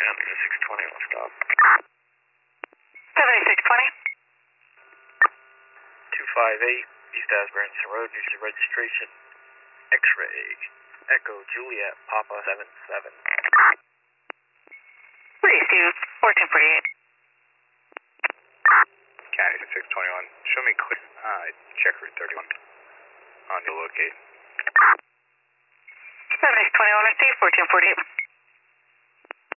620 will stop. 7620. 258 East Asbranson Road, New Jersey registration. X-ray. Echo Juliet Papa 77. Please do 1448. County 621. Show me clear. Check route 31. On the locate. 7621, receive 1448.